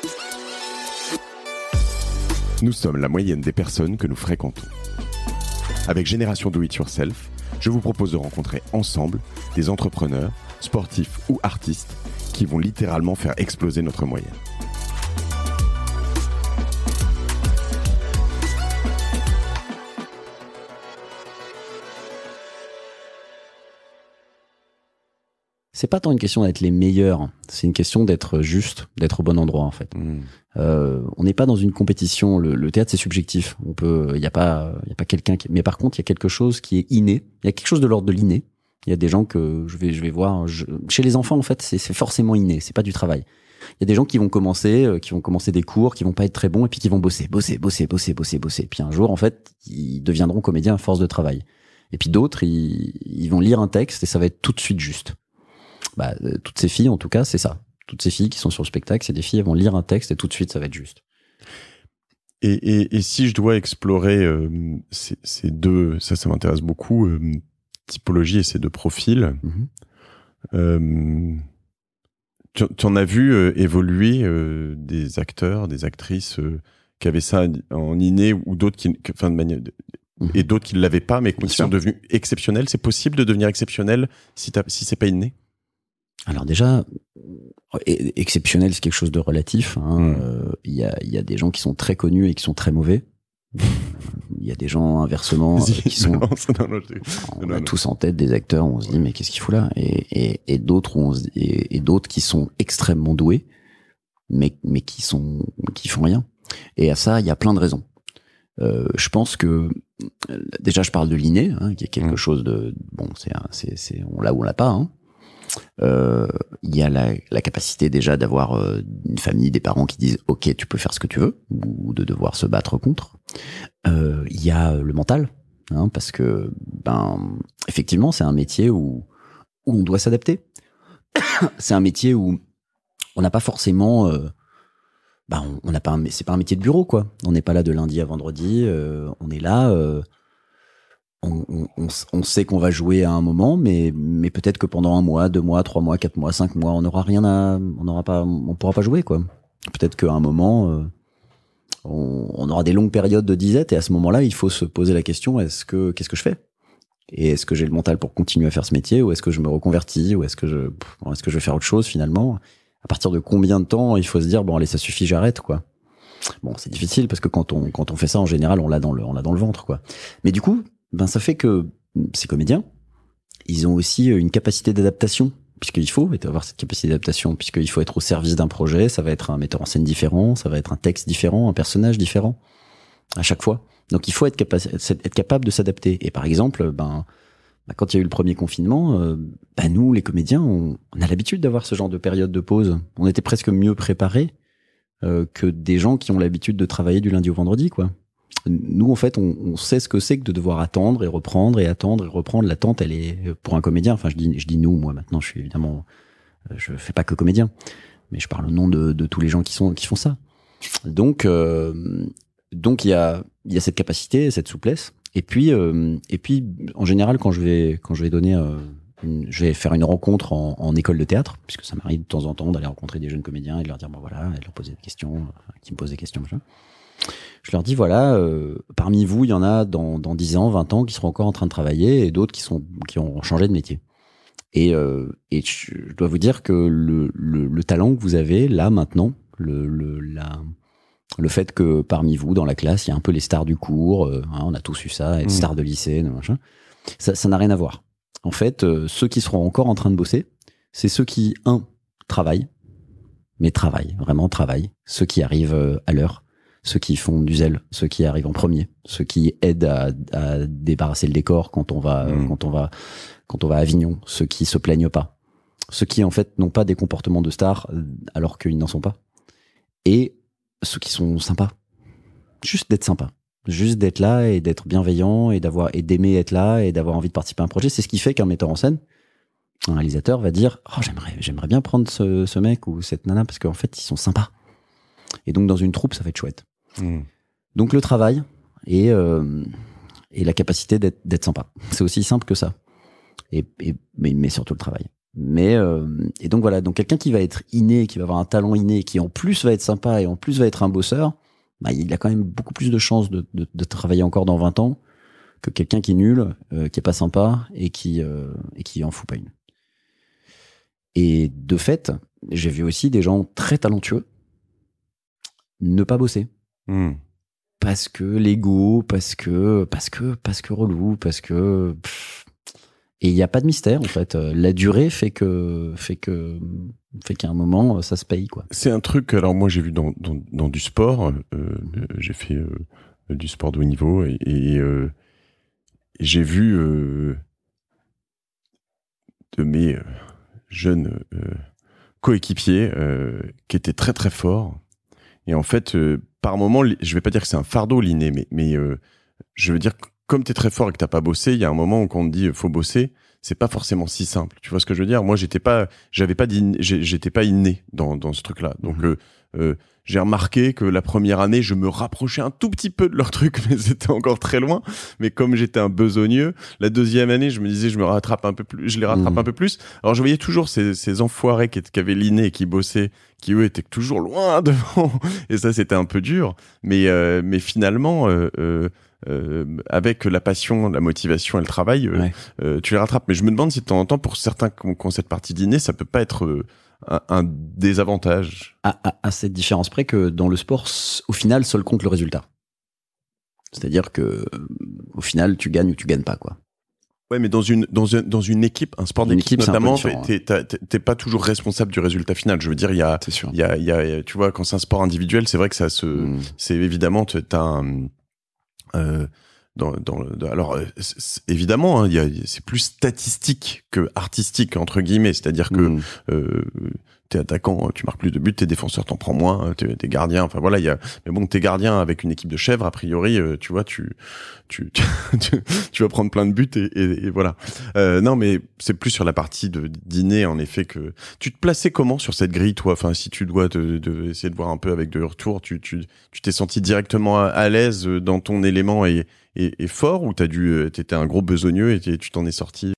Nous sommes la moyenne des personnes que nous fréquentons. Avec Génération Do It Yourself, je vous propose de rencontrer ensemble des entrepreneurs, sportifs ou artistes qui vont littéralement faire exploser notre moyenne. C'est pas tant une question d'être les meilleurs, c'est une question d'être juste, d'être au bon endroit en fait. On n'est pas dans une compétition. Le théâtre c'est subjectif. Il y a pas quelqu'un mais par contre il y a quelque chose qui est inné. Il y a quelque chose de l'ordre de l'inné. Il y a des gens que je vais voir. Chez les enfants en fait c'est forcément inné. C'est pas du travail. Il y a des gens qui vont commencer des cours, qui vont pas être très bons et puis qui vont bosser. Puis un jour en fait ils deviendront comédiens à force de travail. Et puis d'autres ils vont lire un texte et ça va être tout de suite juste. Toutes ces filles, en tout cas, c'est ça. Toutes ces filles qui sont sur le spectacle, c'est des filles, elles vont lire un texte et tout de suite, ça va être juste. Et si je dois explorer ces deux, ça m'intéresse beaucoup, typologie et ces deux profils, tu en as vu évoluer des acteurs, des actrices qui avaient ça en inné ou d'autres de manière... Et d'autres qui ne l'avaient pas, mais qui sont devenus exceptionnels. C'est possible de devenir exceptionnel si c'est pas inné? Alors déjà, exceptionnel, c'est quelque chose de relatif. Il y a des gens qui sont très connus et qui sont très mauvais. Il y a des gens inversement qui sont. On a tous en tête des acteurs où on se dit mais qu'est-ce qu'il fout là, et d'autres qui sont extrêmement doués, mais qui font rien. Et à ça, il y a plein de raisons. Je pense que déjà, je parle de l'inné, qui est quelque chose de bon. On l'a ou on l'a pas. Il y a la capacité déjà d'avoir une famille, des parents qui disent ok tu peux faire ce que tu veux, ou de devoir se battre contre. Il y a le mental, parce que effectivement c'est un métier où on doit s'adapter. C'est un métier où on n'a pas forcément c'est pas un métier de bureau quoi. On n'est pas là de lundi à vendredi, on est là. On sait qu'on va jouer à un moment, mais peut-être que pendant 1 mois, 2 mois, 3 mois, 4 mois, 5 mois, on pourra pas jouer, quoi. Peut-être qu'à un moment, on aura des longues périodes de disette, et à ce moment-là, il faut se poser la question, qu'est-ce que je fais? Et est-ce que j'ai le mental pour continuer à faire ce métier, ou est-ce que je me reconvertis, ou est-ce que je vais faire autre chose, finalement? À partir de combien de temps il faut se dire, bon, allez, ça suffit, j'arrête, quoi. Bon, c'est difficile, parce que quand on fait ça, en général, on l'a dans le ventre, quoi. Mais du coup, ça fait que ces comédiens, ils ont aussi une capacité d'adaptation, puisqu'il faut avoir cette capacité d'adaptation, puisqu'il faut être au service d'un projet. Ça va être un metteur en scène différent, ça va être un texte différent, un personnage différent à chaque fois. Donc il faut être capable de s'adapter. Et par exemple, quand il y a eu le premier confinement, nous, les comédiens, on a l'habitude d'avoir ce genre de période de pause. On était presque mieux préparés que des gens qui ont l'habitude de travailler du lundi au vendredi, quoi. Nous, en fait, on sait ce que c'est que de devoir attendre et reprendre et attendre et reprendre. L'attente, elle est pour un comédien. Enfin, je dis nous. Moi, maintenant, je suis évidemment, je fais pas que comédien, mais je parle au nom de tous les gens qui font ça. Donc, il y a cette capacité, cette souplesse. Et puis, en général, quand je vais donner, je vais faire une rencontre en école de théâtre, puisque ça m'arrive de temps en temps d'aller rencontrer des jeunes comédiens et de leur dire, et de leur poser des questions, qui me posent des questions, machin. Je leur dis, voilà, parmi vous, il y en a dans 10 ans, 20 ans qui seront encore en train de travailler, et d'autres qui ont changé de métier. Et je dois vous dire que le talent que vous avez là, maintenant, le fait que parmi vous, dans la classe, il y a un peu les stars du cours, on a tous eu ça, être star de lycée, machin, ça n'a rien à voir. En fait, ceux qui seront encore en train de bosser, c'est ceux qui, travaillent, vraiment travaillent, ceux qui arrivent à l'heure, ceux qui font du zèle, ceux qui arrivent en premier, ceux qui aident à débarrasser le décor quand on va à Avignon, ceux qui se plaignent pas, ceux qui en fait n'ont pas des comportements de stars alors qu'ils n'en sont pas, et ceux qui sont sympas, juste d'être sympa, juste d'être là et d'être bienveillant et d'aimer être là et d'avoir envie de participer à un projet. C'est ce qui fait qu'un metteur en scène, un réalisateur va dire, j'aimerais bien prendre ce mec ou cette nana parce qu'en fait ils sont sympas. Et donc dans une troupe ça va être chouette. Donc le travail et la capacité d'être sympa, c'est aussi simple que ça. Mais surtout le travail. Mais et donc voilà, donc quelqu'un qui va être inné, qui va avoir un talent inné, qui en plus va être sympa et en plus va être un bosseur, bah, il a quand même beaucoup plus de chances de travailler encore dans 20 ans que quelqu'un qui est nul, qui est pas sympa et qui en fout pas une. Et de fait, j'ai vu aussi des gens très talentueux ne pas bosser. Parce que l'ego, parce que relou, parce que et il n'y a pas de mystère en fait. La durée fait qu'à un moment ça se paye quoi. C'est un truc. Alors moi j'ai vu dans du sport. J'ai fait du sport de haut niveau et j'ai vu de mes jeunes coéquipiers qui étaient très très forts. Et en fait, par moment, je vais pas dire que c'est un fardeau l'inné, mais je veux dire comme t'es très fort et que t'as pas bossé, il y a un moment où quand on te dit faut bosser, c'est pas forcément si simple. Tu vois ce que je veux dire? Moi, j'étais pas inné dans ce truc-là. Donc, j'ai remarqué que la première année, je me rapprochais un tout petit peu de leur truc, mais c'était encore très loin. Mais comme j'étais un besogneux, la deuxième année, je me disais, je les rattrape un peu plus. Alors, je voyais toujours ces enfoirés qui avaient l'inné et qui bossaient, qui eux étaient toujours loin devant. Et ça, c'était un peu dur. Mais finalement, avec la passion, la motivation et le travail, tu les rattrapes. Mais je me demande si de temps en temps, pour certains qui ont cette partie d'inné, ça peut pas être un désavantage. À cette différence près que dans le sport, au final, seul compte le résultat. C'est-à-dire que au final, tu gagnes ou tu gagnes pas, quoi. Ouais, mais dans une équipe, un sport d'équipe notamment, t'es pas toujours responsable du résultat final. Je veux dire, il y a, tu vois, quand c'est un sport individuel, c'est vrai que c'est évidemment, t'as un, alors évidemment hein, c'est plus statistique que artistique entre guillemets, c'est-à-dire que t'es attaquant, tu marques plus de buts, t'es défenseur, t'en prends moins, t'es gardien, enfin voilà, mais bon, t'es gardien avec une équipe de chèvres, a priori, tu vois, tu vas prendre plein de buts et voilà. Non, mais c'est plus sur la partie d'inné, en effet, que tu te plaçais comment sur cette grille, toi? Enfin, si tu dois essayer de voir un peu avec de retour, tu t'es senti directement à l'aise dans ton élément et fort, ou t'étais un gros besogneux et tu t'en es sorti